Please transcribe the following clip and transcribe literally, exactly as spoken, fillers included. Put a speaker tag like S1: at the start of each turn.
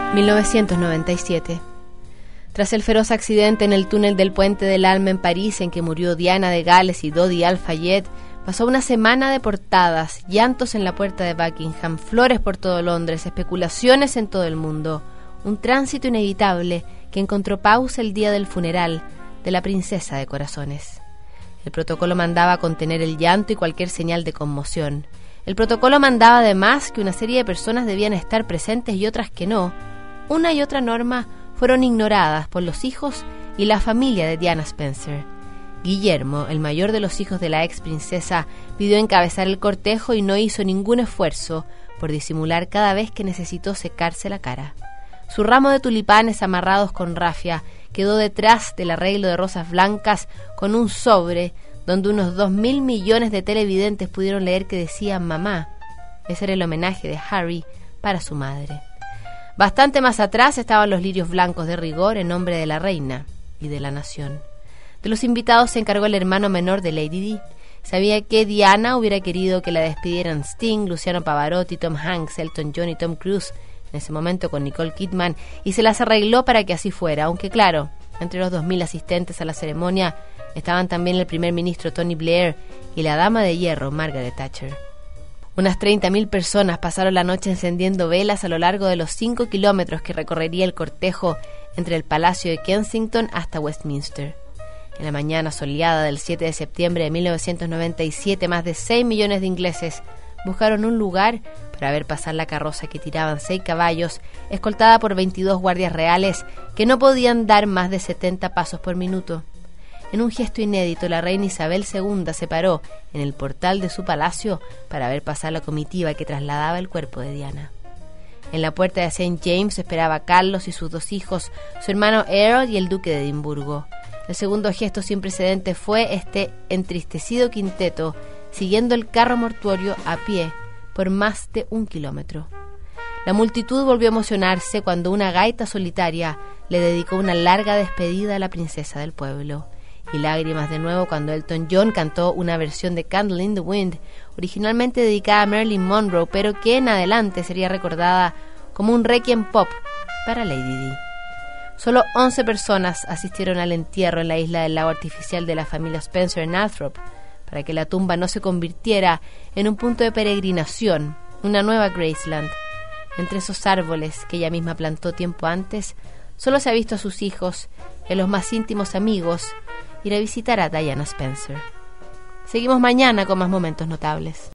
S1: mil novecientos noventa y siete. Tras el feroz accidente en el túnel del Puente del Alma en París, en que murió Diana de Gales y Dodi Al-Fayed, pasó una semana de portadas, llantos en la puerta de Buckingham, flores por todo Londres, especulaciones en todo el mundo. Un tránsito inevitable que encontró pausa el día del funeral de la princesa de corazones. El protocolo mandaba contener el llanto y cualquier señal de conmoción. El protocolo mandaba además que una serie de personas debían estar presentes y otras que no. Una y otra norma fueron ignoradas por los hijos y la familia de Diana Spencer. Guillermo, el mayor de los hijos de la ex princesa, pidió encabezar el cortejo y no hizo ningún esfuerzo por disimular cada vez que necesitó secarse la cara. Su ramo de tulipanes amarrados con rafia quedó detrás del arreglo de rosas blancas con un sobre donde unos dos mil millones de televidentes pudieron leer que decía mamá. Ese era el homenaje de Harry para su madre. Bastante más atrás estaban los lirios blancos de rigor en nombre de la reina y de la nación. De los invitados se encargó el hermano menor de Lady Di. Sabía que Diana hubiera querido que la despidieran Sting, Luciano Pavarotti, Tom Hanks, Elton John y Tom Cruise, en ese momento con Nicole Kidman, y se las arregló para que así fuera, aunque claro, entre los dos mil asistentes a la ceremonia estaban también el primer ministro Tony Blair y la dama de hierro Margaret Thatcher. Unas treinta mil personas pasaron la noche encendiendo velas a lo largo de los cinco kilómetros que recorrería el cortejo entre el Palacio de Kensington hasta Westminster. En la mañana soleada del siete de septiembre de mil novecientos noventa y siete, más de seis millones de ingleses buscaron un lugar para ver pasar la carroza que tiraban seis caballos, escoltada por veintidós guardias reales que no podían dar más de setenta pasos por minuto. En un gesto inédito, la reina Isabel segunda se paró en el portal de su palacio para ver pasar la comitiva que trasladaba el cuerpo de Diana. En la puerta de Saint James esperaba Carlos y sus dos hijos, su hermano Earl y el duque de Edimburgo. El segundo gesto sin precedentes fue este entristecido quinteto siguiendo el carro mortuorio a pie por más de un kilómetro. La multitud volvió a emocionarse cuando una gaita solitaria le dedicó una larga despedida a la princesa del pueblo. Y lágrimas de nuevo cuando Elton John cantó una versión de Candle in the Wind, originalmente dedicada a Marilyn Monroe, pero que en adelante sería recordada como un requiem pop para Lady Di. Solo once personas asistieron al entierro en la isla del lago artificial de la familia Spencer en Althorp, para que la tumba no se convirtiera en un punto de peregrinación, una nueva Graceland. Entre esos árboles que ella misma plantó tiempo antes, solo se ha visto a sus hijos y a los más íntimos amigos ir a visitar a Diana Spencer. Seguimos mañana con más momentos notables.